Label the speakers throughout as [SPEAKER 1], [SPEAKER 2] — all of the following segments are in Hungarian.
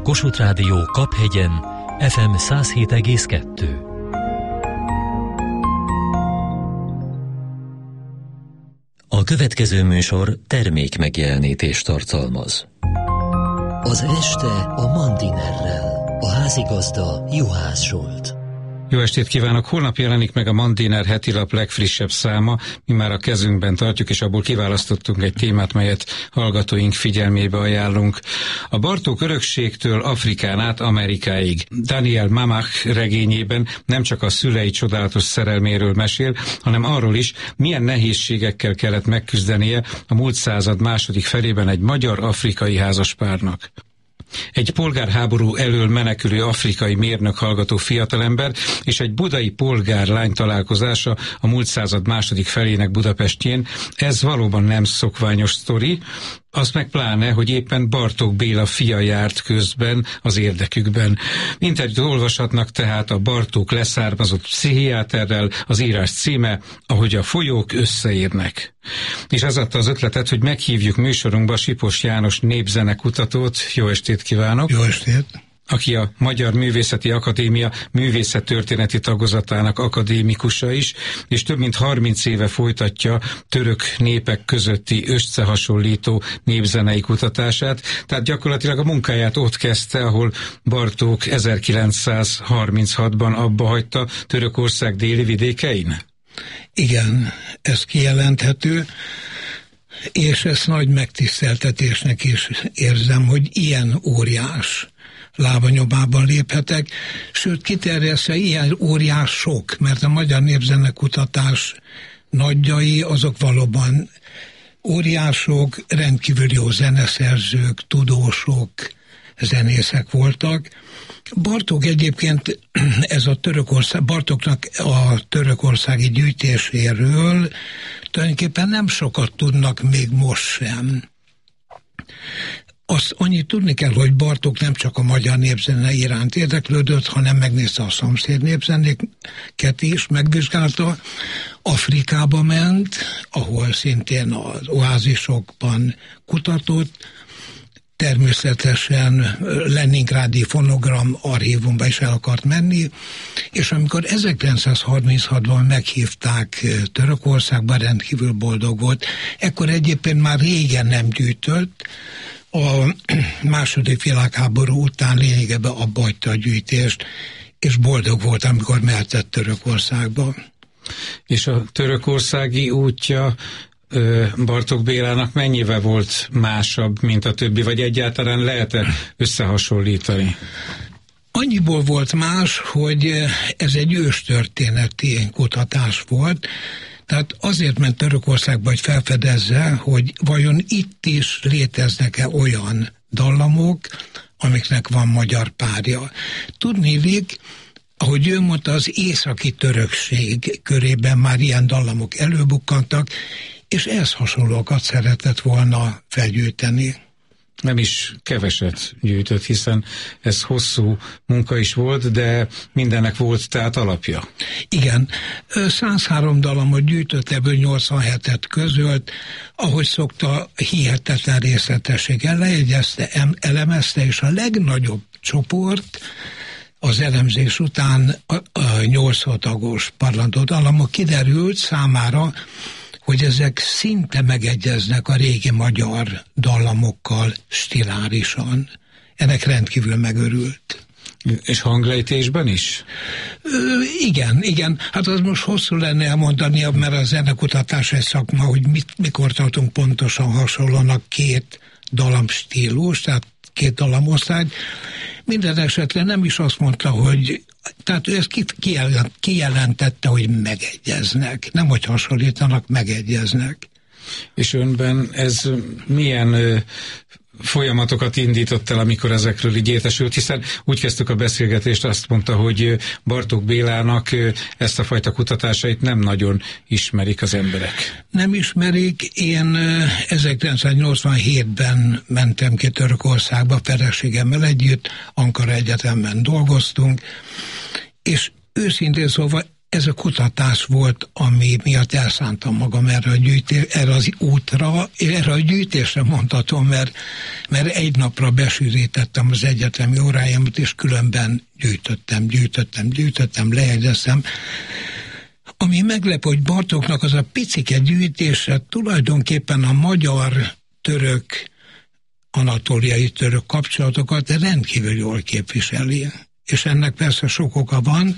[SPEAKER 1] Kossuth Rádió Kaphegyen, FM 107,2. A következő műsor termék megjelenítést tartalmaz. Az este a Mandinerrel. A házigazda Juhász Zsolt.
[SPEAKER 2] Jó estét kívánok! Holnap jelenik meg a Mandiner hetilap legfrissebb száma, mi már a kezünkben tartjuk, és abból kiválasztottunk egy témát, melyet hallgatóink figyelmébe ajánlunk. A Bartók örökségtől Afrikán át Amerikáig. Daniel Mamach regényében nem csak a szülei csodálatos szerelméről mesél, hanem arról is, milyen nehézségekkel kellett megküzdenie a múlt század második felében egy magyar-afrikai házaspárnak. Egy polgárháború elől menekülő afrikai mérnök hallgató fiatalember és egy budai polgárlány találkozása a múlt század második felének Budapestjén, ez valóban nem szokványos sztori, az meg pláne, hogy éppen Bartók Béla fia járt közben az érdekükben. Interjút olvashatnak tehát a Bartók leszármazott pszichiáterrel, az írás címe, Ahogy a folyók összeérnek. És az adta az ötletet, hogy meghívjuk műsorunkba Sipos János népzenekutatót. Jó estét kívánok!
[SPEAKER 3] Jó estét!
[SPEAKER 2] Aki a Magyar Művészeti Akadémia művészettörténeti tagozatának akadémikusa is, és több mint 30 éve folytatja török népek közötti összehasonlító népzenei kutatását, tehát gyakorlatilag a munkáját ott kezdte, ahol Bartók 1936-ban abbahagyta Törökország déli vidékein?
[SPEAKER 3] Igen, ez kijelenthető, és ezt nagy megtiszteltetésnek is érzem, hogy ilyen óriás lábanyomában léphetek, sőt kiterjesztve ilyen óriás sok, mert a magyar népzenekutatás nagyjai azok valóban óriások, rendkívül jó zeneszerzők, tudósok, zenészek voltak. Bartók egyébként, ez a Bartóknak a törökországi gyűjtéséről tulajdonképpen nem sokat tudnak még most sem. Azt annyit tudni kell, hogy Bartók nem csak a magyar népzene iránt érdeklődött, hanem megnézte a szomszéd népzenéket is, megvizsgálta. Afrikába ment, ahol szintén az oázisokban kutatott, természetesen Leningrádi fonogram archívumba is el akart menni, és amikor 1936-ban meghívták Törökországba, rendkívül boldog volt. Ekkor egyébként már régen nem gyűjtött, a második világháború után lényegében abba hagyta a gyűjtést, és boldog volt, amikor mehetett Törökországba.
[SPEAKER 2] És a törökországi útja Bartók Bélának mennyivel volt másabb, mint a többi, vagy egyáltalán lehet-e összehasonlítani?
[SPEAKER 3] Annyiból volt más, hogy ez egy őstörténeti kutatás volt, tehát azért ment Törökországba, hogy felfedezze, hogy vajon itt is léteznek-e olyan dallamok, amiknek van magyar párja. Tudniillik, ahogy ő mondta, az északi törökség körében már ilyen dallamok előbukkantak, és ehhez hasonlókat szeretett volna felgyűjteni.
[SPEAKER 2] Nem is keveset gyűjtött, hiszen ez hosszú munka is volt, de mindennek volt tehát alapja.
[SPEAKER 3] Igen, 103 dallamot gyűjtött, ebből 87-et közölt, ahogy szokta, hihetetlen részletességgel lejegyezte, elemezte, és a legnagyobb csoport az elemzés után a 8 tagos parlantó dallamok kiderült számára, hogy ezek szinte megegyeznek a régi magyar dallamokkal stilárisan. Ennek rendkívül megörült.
[SPEAKER 2] És hanglejtésben is?
[SPEAKER 3] Igen. Hát az most hosszú lenne elmondani, mert a zenekutatás egy szakma, hogy mikor tartunk pontosan hasonlónak két dallamstílus, tehát két dallamosztály. Minden esetre nem is azt mondta, hogy tehát ő ezt kijelentette, hogy megegyeznek. Nem, hogy hasonlítanak, megegyeznek.
[SPEAKER 2] És önben ez milyen folyamatokat indított el, amikor ezekről így értesült, hiszen úgy kezdtük a beszélgetést, azt mondta, hogy Bartók Bélának ezt a fajta kutatásait nem nagyon ismerik az emberek.
[SPEAKER 3] Nem ismerik. Én 1987-ben mentem ki Törökországba feleségemmel együtt, Ankara Egyetemben dolgoztunk, és őszintén szóval ez a kutatás volt, ami miatt elszántam magam erre az útra, erre a gyűjtésre mondhatom, mert egy napra besűrítettem az egyetemi óráimat, és különben gyűjtöttem, lejegyeztem. Ami meglepő, hogy Bartóknak az a picike gyűjtése tulajdonképpen a magyar-török, anatóliai török kapcsolatokat rendkívül jól képviseli. És ennek persze sok oka van.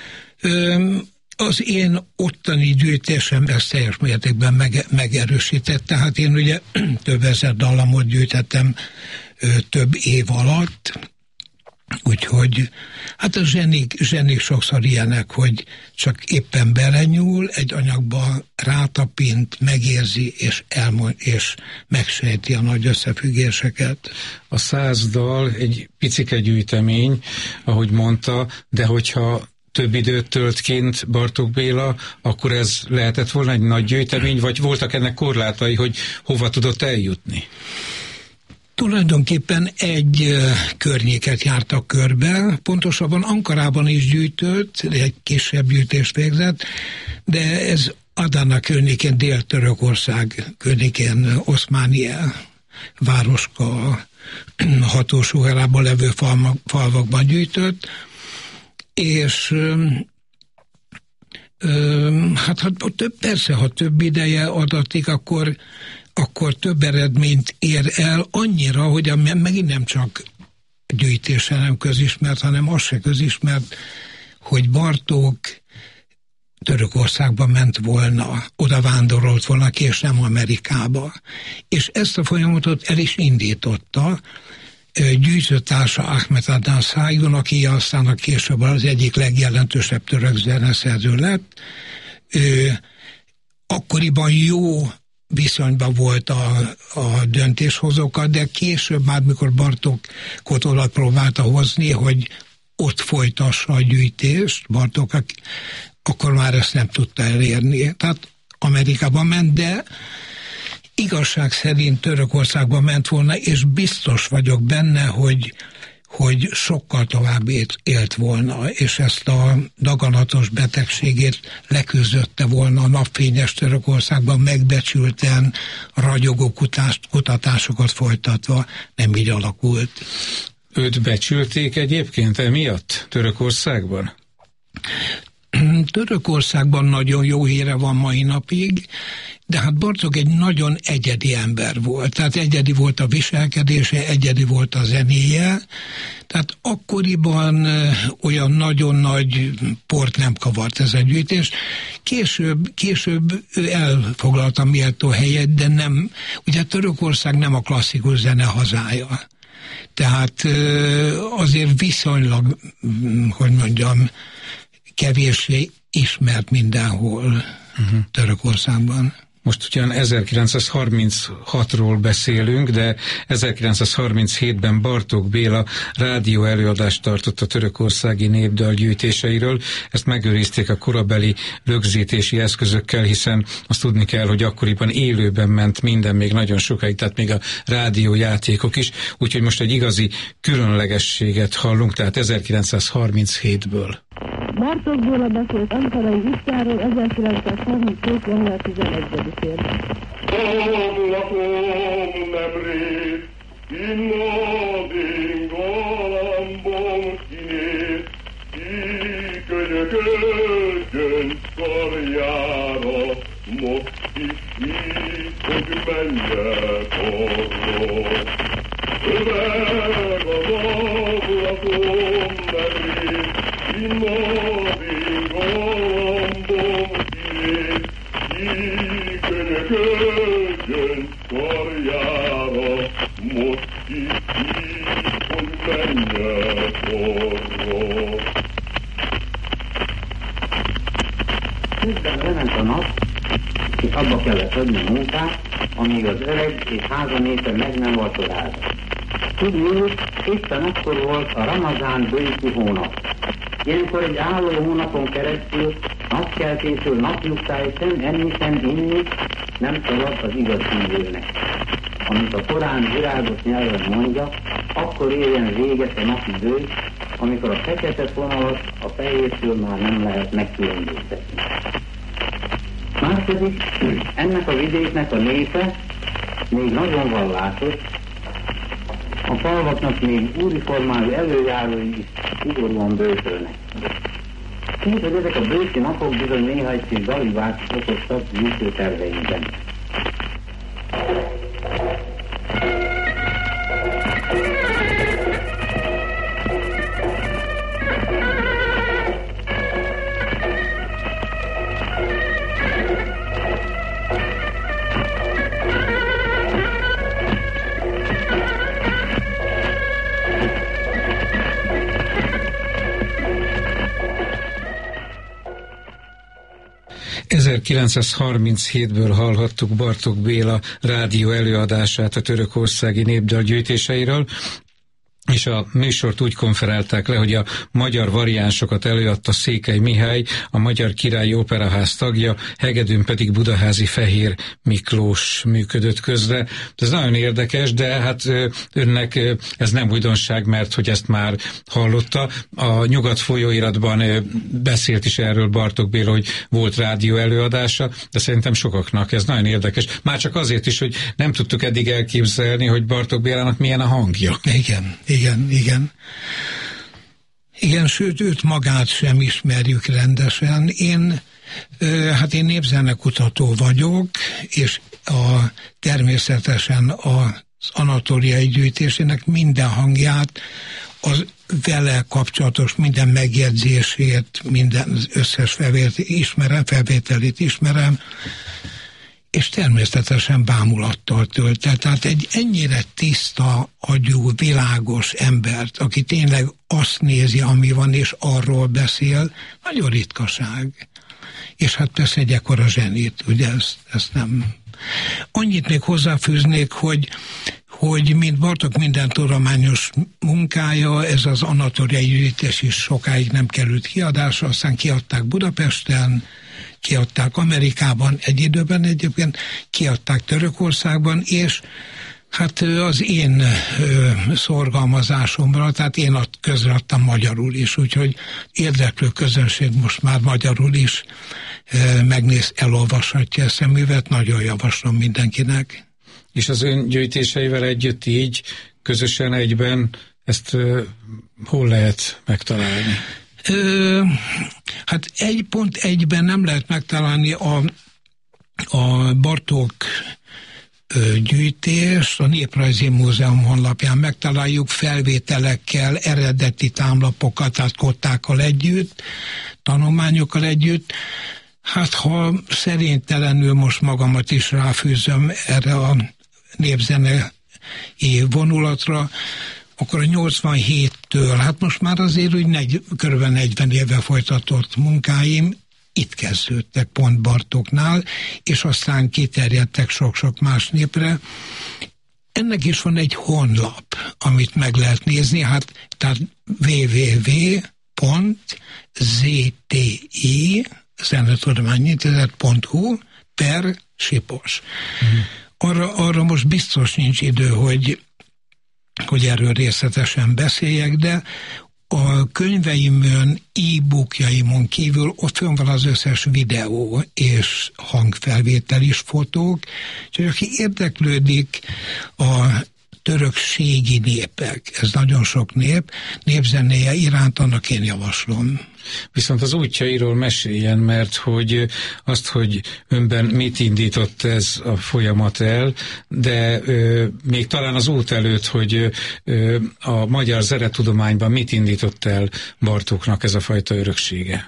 [SPEAKER 3] Az én ottani gyűjtésem ezt teljes mértékben megerősített. Tehát én ugye több ezer dallamot gyűjtettem több év alatt, úgyhogy hát a zsenik sokszor ilyenek, hogy csak éppen belenyúl egy anyagba, rátapint, megérzi, és megsejti a nagy összefüggéseket.
[SPEAKER 2] A 100 dal egy picike gyűjtemény, ahogy mondta, de hogyha több időt tölt kint Bartók Béla, akkor ez lehetett volna egy nagy gyűjtemény, vagy voltak ennek korlátai, hogy hova tudott eljutni?
[SPEAKER 3] Tulajdonképpen egy környéket jártak körbe, pontosabban Ankarában is gyűjtött, egy kisebb gyűjtést végzett, de ez Adana környékén, Dél-Törökország környékén, Oszmánia városka hatósugarában levő falvakban gyűjtött, és ha több ideje adatik, akkor több eredményt ér el annyira, hogy megint nem csak gyűjtése nem közismert, hanem az se közismert, hogy Bartók Törökországba ment volna, oda vándorolt volna ki, és nem Amerikába. És ezt a folyamatot el is indította gyűjtőtársa Ahmet Adnan Saygun, aki aztán a később az egyik legjelentősebb török zeneszerző lett. Akkoriban jó viszonyban volt a döntéshozókkal, de később már, mikor Bartókot oda próbálta hozni, hogy ott folytassa a gyűjtést, Bartók, akkor már ezt nem tudta elérni. Tehát Amerikába ment, de igazság szerint Törökországba ment volna, és biztos vagyok benne, hogy sokkal tovább élt volna, és ezt a daganatos betegségét leküzdötte volna a napfényes Törökországban, megbecsülten, ragyogó kutatásokat folytatva. Nem így alakult.
[SPEAKER 2] Őt becsülték egyébként emiatt Törökországban?
[SPEAKER 3] Törökországban nagyon jó híre van mai napig, de hát Bartók egy nagyon egyedi ember volt. Tehát egyedi volt a viselkedése, egyedi volt a zenéje. Tehát akkoriban olyan nagyon nagy port nem kavart ez a gyűjtés. Később ő elfoglalta a méltó helyet, de nem, ugye Törökország nem a klasszikus zene hazája. Tehát azért viszonylag, hogy mondjam, kevéssé ismert mindenhol Törökországban.
[SPEAKER 2] Most ugyan 1936-ról beszélünk, de 1937-ben Bartók Béla rádió előadást tartott a törökországi népdal gyűjtéseiről. Ezt megőrizték a korabeli rögzítési eszközökkel, hiszen azt tudni kell, hogy akkoriban élőben ment minden még nagyon sokáig, tehát még a rádiójátékok is. Úgyhogy most egy igazi különlegességet hallunk, tehát 1937-ből.
[SPEAKER 4] Bartók Béla beszélt ankarai útjáról 1932. január 11-én.
[SPEAKER 5] Közben lement a nap, és abba kellett adni a munkát, amíg az öreg és házanéte meg nem vacsorázva. Tudjuk, éppen akkor volt a Ramazán bőti hónap. Ilyenkor egy álló hónapon keresztül napkeltésről napnyugtáig sem enni, sem inni nem szabad az igaz hívőnek. Amit a Korán virágos nyelven mondja, akkor érjen véget a napi bőj, amikor a fekete fonalat a fehértől már nem lehet megkülönböztetni. Márpedig ennek a vidéknek a népe még nagyon vallásos, a falvaknak még úriformáló előjárói is szigorúan bőtölnek. Úgy, hogy ezek a bőti napok bizony néha egy kis dalibát okoztak gyűjtő terveinkben.
[SPEAKER 2] 1937-ből hallhattuk Bartók Béla rádió előadását a törökországi népdalgyűjtéseiről, és a műsort úgy konferálták le, hogy a magyar variánsokat előadta Székely Mihály, a Magyar Királyi Operaház tagja, hegedűn pedig Budaházi Fehér Miklós működött közre. Ez nagyon érdekes, de hát önnek ez nem újdonság, mert hogy ezt már hallotta. A Nyugat folyóiratban beszélt is erről Bartók Béla, hogy volt rádió előadása, de szerintem sokaknak ez nagyon érdekes. Már csak azért is, hogy nem tudtuk eddig elképzelni, hogy Bartók Bélának milyen a hangja.
[SPEAKER 3] Igen, sőt, őt magát sem ismerjük rendesen. Én népzenekutató vagyok, és természetesen az anatóliai gyűjtésének minden hangját, az vele kapcsolatos minden megjegyzését, minden összes felvételét ismerem, és természetesen bámulattal tölt. Tehát egy ennyire tiszta agyú, világos embert, aki tényleg azt nézi, ami van, és arról beszél, nagyon ritkaság. És hát persze egy ekkora zsenit, ugye ezt nem... Annyit még hozzáfűznék, hogy mint Bartók minden tudományos munkája, ez az anatóliai gyűjtés is sokáig nem került kiadásra, aztán kiadták Budapesten, kiadták Amerikában, egy időben egyébként kiadták Törökországban, és hát az én szorgalmazásomra, tehát én közreadtam magyarul is, úgyhogy érdeklő közönség most már magyarul is elolvashatja ezt a művet, nagyon javaslom mindenkinek.
[SPEAKER 2] És az ön gyűjtéseivel együtt így, közösen egyben ezt hol lehet megtalálni?
[SPEAKER 3] Hát 1.1-ben nem lehet megtalálni a Bartók gyűjtés, a Néprajzi Múzeum honlapján megtaláljuk felvételekkel, eredeti támlapokat, tehát kottákkal együtt, tanulmányokkal együtt. Hát ha szerénytelenül most magamat is ráfűzöm erre a népzenei vonulatra, akkor a 87-től, hát most már azért úgy kb. 40 éve folytatott munkáim itt kezdődtek pont Bartóknál, és aztán kiterjedtek sok-sok más népre. Ennek is van egy honlap, amit meg lehet nézni, tehát www.zti.hu /Sipos. Arra most biztos nincs idő, hogy erről részletesen beszéljek, de a könyveimön, e-bookjaimon kívül ott van az összes videó és hangfelvétel is, fotók, és aki érdeklődik a törökségi népek, ez nagyon sok népzenéje iránt, annak én javaslom.
[SPEAKER 2] Viszont az útjairól meséljen, mert hogy azt, hogy önben mit indított ez a folyamat el, de még talán az út előtt, hogy a magyar zenetudományban mit indított el Bartóknak ez a fajta öröksége?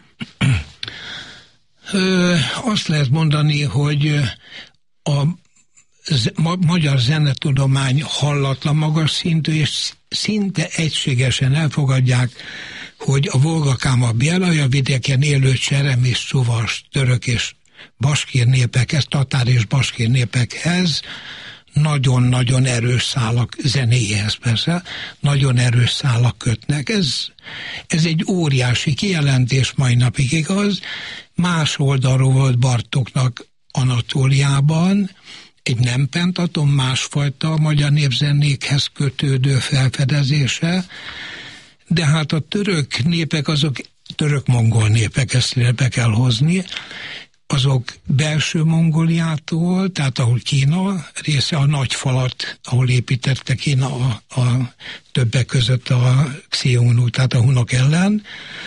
[SPEAKER 3] Azt lehet mondani, hogy a magyar zenetudomány hallatlan magas szintű, és szinte egységesen elfogadják, hogy a Volga-Káma Bielaja vidéken élő cserem és csuvas török és baskír népekhez, tatár és baskír népekhez nagyon-nagyon erős szálak, zenéhez persze, nagyon erős szálak kötnek. Ez egy óriási kijelentés, mai napig igaz. Más oldalról volt Bartóknak Anatóliában egy nem pentaton, másfajta magyar népzenékhez kötődő felfedezése, de hát a török népek, azok török-mongol népek, ezt be kell hozni, azok belső Mongóliától, tehát ahol Kína része, a nagy falat, ahol építette Kína a többek között a Xiongnu, tehát a hunok ellen.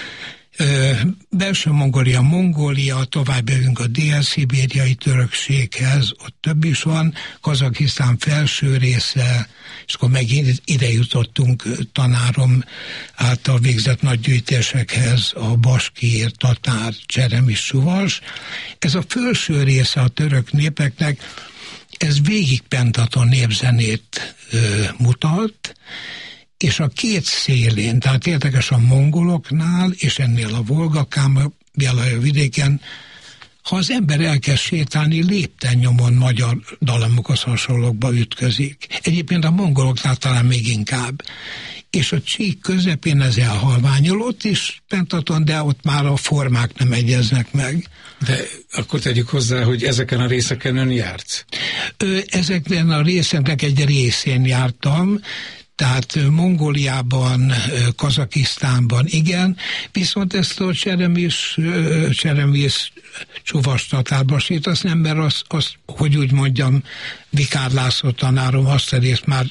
[SPEAKER 3] Belső Mongólia, tovább jövünk a dél-szibériai törökséghez, ott több is van, Kazakisztán felső része, és akkor megint ide jutottunk tanárom által végzett nagy gyűjtésekhez, a baskír, tatár, cseremis, suvas. Ez a felső része a török népeknek, ez végig pentaton népzenét mutat, és a két szélén, tehát érdekes a mongoloknál, és ennél a Volga-Kámja vidéken, ha az ember elkezd sétálni, lépten nyomon magyar dalamokhoz hasonlókba ütközik. Egyébként a mongoloknál talán még inkább. És a Csík közepén ez elhalványul, ott is pentaton, de ott már a formák nem egyeznek meg.
[SPEAKER 2] De akkor tegyük hozzá, hogy ezeken a részeken ön járt?
[SPEAKER 3] Ezeken a részeknek egy részén jártam, tehát Mongóliában, Kazakisztánban igen, viszont ezt a cseremész csuvas tatárbasit, azt nem, mert azt, hogy úgy mondjam, Vikár László tanárom azt a részt már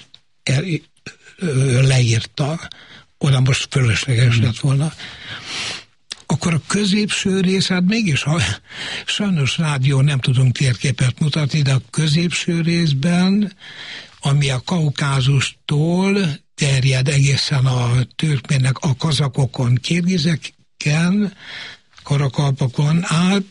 [SPEAKER 3] leírta, oda most fölösleges lett volna. Akkor a középső rész, hát mégis, sajnos rádió nem tudunk térképet mutatni, de a középső részben, ami a Kaukázustól terjed egészen a türkmének, a kazakokon, kirgizeken, karakalpakon át,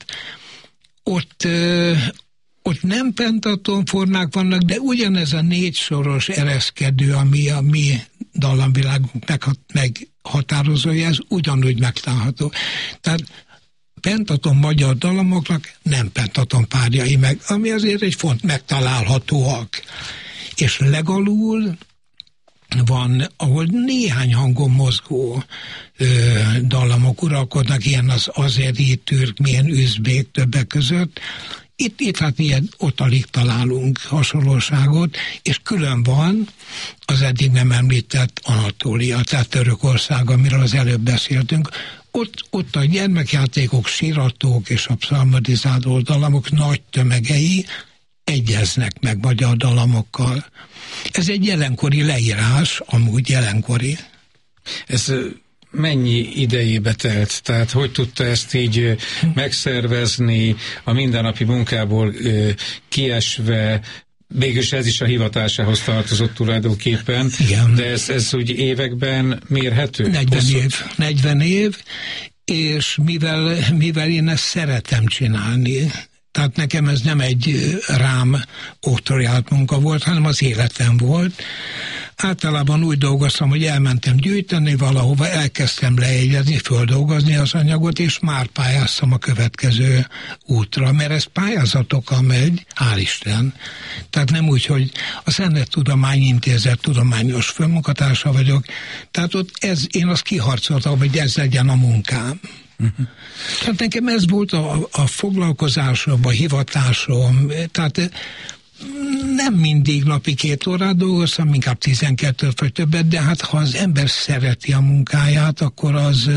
[SPEAKER 3] ott nem pentaton formák vannak, de ugyanez a 4 soros ereszkedő, ami a mi dallamvilágunk meghatározója, ez ugyanúgy megtalálható. Tehát pentaton magyar dallamoknak nem pentaton párjai meg, ami azért egy font megtalálhatóak. És legalul van, ahol néhány hangon mozgó dallamok uralkodnak, ilyen az azeri, türkmén, üzbék többek között. Itt hát ilyen, ott alig találunk hasonlóságot, és külön van az eddig nem említett Anatólia, tehát Törökország, amiről az előbb beszéltünk. Ott a gyermekjátékok, síratók és a pszalmodizáló dallamok nagy tömegei egyeznek meg magyar dalamokkal. Ez egy jelenkori leírás, amúgy jelenkori.
[SPEAKER 2] Ez mennyi idejébe telt? Tehát hogy tudta ezt így megszervezni, a mindennapi munkából kiesve, végülis ez is a hivatásához tartozott tulajdonképpen.
[SPEAKER 3] Igen.
[SPEAKER 2] De ez úgy években mérhető?
[SPEAKER 3] 40 év, és mivel én ezt szeretem csinálni, tehát nekem ez nem egy rám oktroyált munka volt, hanem az életem volt. Általában úgy dolgoztam, hogy elmentem gyűjteni valahova, elkezdtem lejegyezni, földolgozni az anyagot, és már pályáztam a következő útra, mert ez pályázatokkal megy, hál' Isten. Tehát nem úgy, hogy a Szennet Tudományintézet tudományos főmunkatársa vagyok, tehát ott én azt kiharcoltam, hogy ez legyen a munkám. Uh-huh. Tehát nekem ez volt a foglalkozásom, a hivatásom, tehát nem mindig napi 2 órát dolgoztam, inkább 12 vagy többet, de hát ha az ember szereti a munkáját, akkor az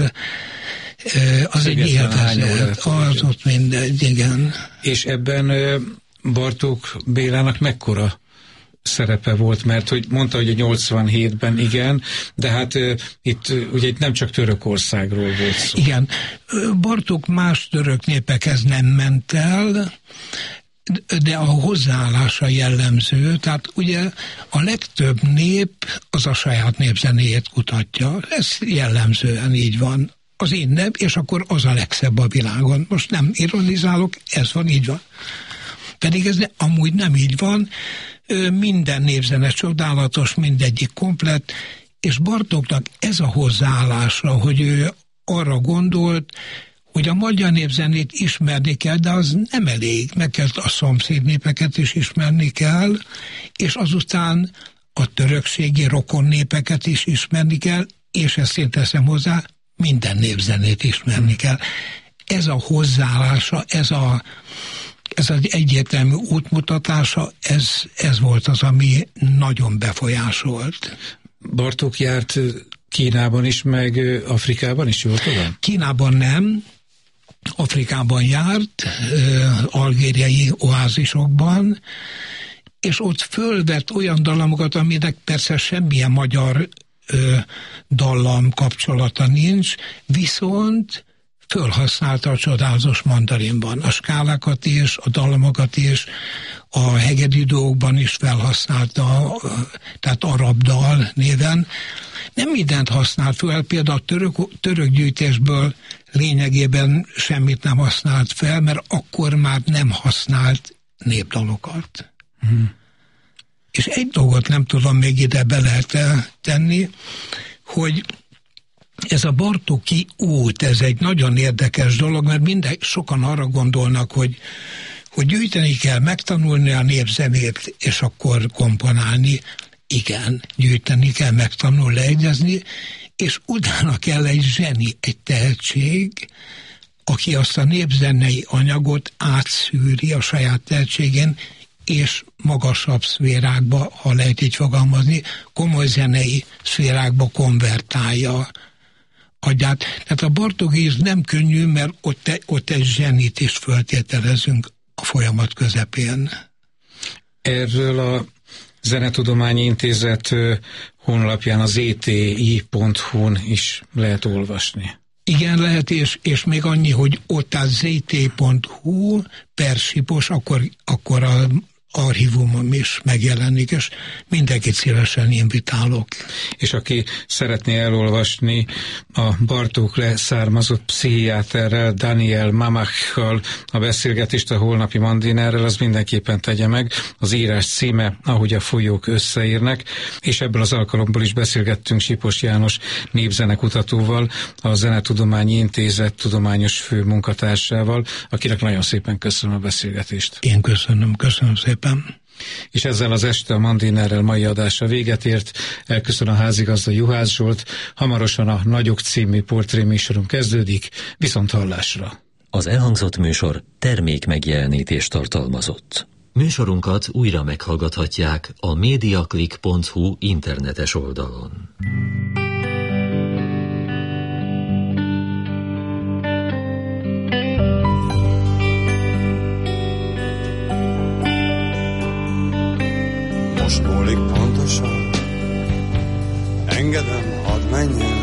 [SPEAKER 3] egy élvezet, az ott mindegy, igen.
[SPEAKER 2] És ebben Bartók Bélának mekkora szerepe volt, mert hogy mondta, hogy a 87-ben igen, de hát itt ugye nem csak Törökországról volt szó.
[SPEAKER 3] Igen, Bartók más török népekhez nem ment el, de a hozzáállása jellemző, tehát ugye a legtöbb nép az a saját népzenéjét kutatja, ez jellemzően így van. Az én nép, és akkor az a legszebb a világon. Most nem ironizálok, ez van, így van. Pedig ez amúgy nem így van, minden népzene csodálatos, mindegyik komplett, és Bartóknak ez a hozzáállása, hogy ő arra gondolt, hogy a magyar népzenét ismerni kell, de az nem elég, meg kell a szomszéd népeket is ismerni kell, és azután a törökségi rokon népeket is ismerni kell, és ezt én teszem hozzá, minden népzenét ismerni kell. Ez a hozzáállása, ez az egyértelmű útmutatása, ez volt az, ami nagyon befolyásolt.
[SPEAKER 2] Bartók járt Kínában is, meg Afrikában is, jól tudom?
[SPEAKER 3] Kínában nem, Afrikában járt, algériai oázisokban, és ott fölvett olyan dallamokat, aminek persze semmilyen magyar dallam kapcsolata nincs, viszont fölhasználta a csodálatos mandarinban. A skálákat is, a dallamokat is, a hegedű dolgokban is felhasználta, tehát arab dal néven. Nem mindent használt fel, például a török gyűjtésből lényegében semmit nem használt fel, mert akkor már nem használt népdalokat. És egy dolgot nem tudom még ide be lehet tenni, hogy ez a Bartóki út, ez egy nagyon érdekes dolog, mert sokan arra gondolnak, hogy gyűjteni kell, megtanulni a népzenét, és akkor komponálni. Igen, gyűjteni kell, megtanulni, leegyezni, és utána kell egy zseni, egy tehetség, aki azt a népzenei anyagot átszűri a saját tehetségén, és magasabb szférákba, ha lehet így fogalmazni, komoly zenei szférákba konvertálja agyát. Tehát a Bartóki nem könnyű, mert ott egy zsenit is föltételezünk a folyamat közepén.
[SPEAKER 2] Erről a Zenetudományi Intézet honlapján, az eti.hu-n is lehet olvasni.
[SPEAKER 3] Igen, lehet, és még annyi, hogy ott a zt.hu per Sipos, akkor a archívumom is megjelenik, és mindenkit szívesen invitálok.
[SPEAKER 2] És aki szeretné elolvasni a Bartók leszármazott pszichiáterrel, Daniel Mamachal a beszélgetést a holnapi Mandinerrel, az mindenképpen tegye meg. Az írás címe, Ahogy a folyók összeérnek, és ebből az alkalomból is beszélgettünk Sipos János népzenekutatóval, a Zenetudományi Intézet tudományos főmunkatársával, akinek nagyon szépen köszönöm a beszélgetést.
[SPEAKER 3] Én köszönöm szépen.
[SPEAKER 2] És ezzel az este a Mandinerrel mai adása véget ért. Elköszön a házigazda Juhász Zsolt. Hamarosan a Nagyok című portréműsorom kezdődik. Viszont hallásra.
[SPEAKER 1] Az elhangzott műsor termék megjelenítést tartalmazott. Műsorunkat újra meghallgathatják a mediaclick.hu internetes oldalon.
[SPEAKER 6] Most múlik pontosan, engedem, hadd menjen.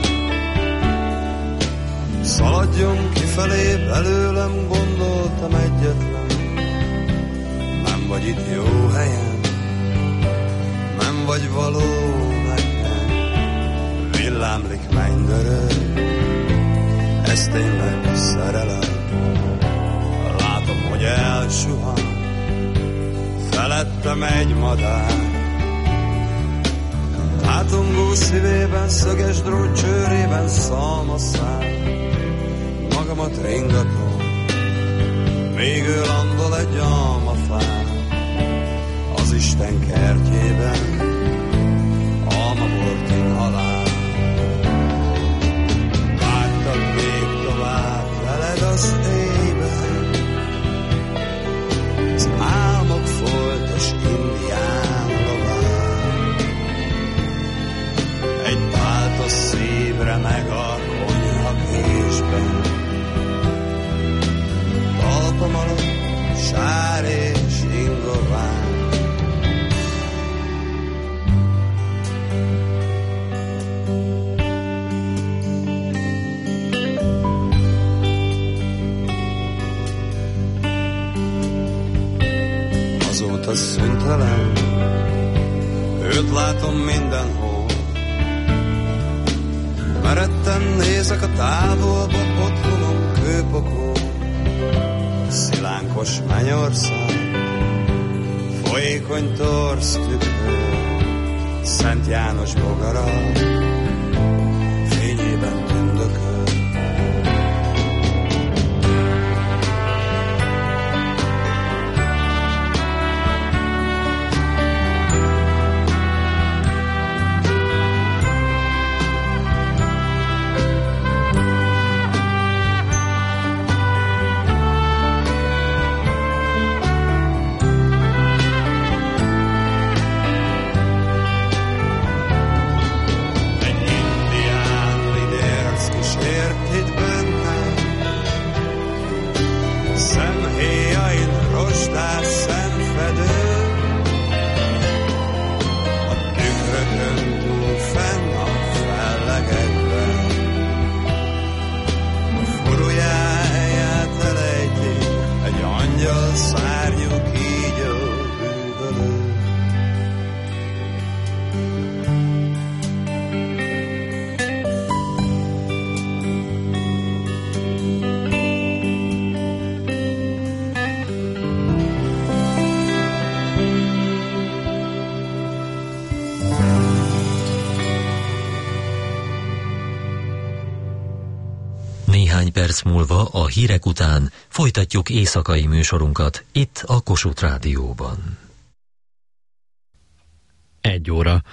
[SPEAKER 6] Szaladjon kifelé, belőlem gondoltam egyetlen. Nem vagy itt jó helyen, nem vagy való nekem. Villámlik mennydörög, ez tényleg szerelem. Látom, hogy elsuhan felettem egy madár. Átongó szívében, szöges drót csőrében szalmaszál. Magamat ringatom, még ő landol egy almafán. Az Isten kertjében almabort inhalál. Vágytak még tovább veled az éjben, az álmok foltos indián lován. Egy páltos szívre meg a konyhakésben, talpam alatt sár és ingován. Azóta szüntelen, őt látom mindenhol. Meretten nézek a távolba, otthonom kőpokol. Szilánkos mennyország, folyékony torz tükör, Szent János bogara fényében tündököl.
[SPEAKER 1] Néhány perc múlva a hírek után folytatjuk éjszakai műsorunkat itt a Kossuth Rádióban.
[SPEAKER 7] 1 óra.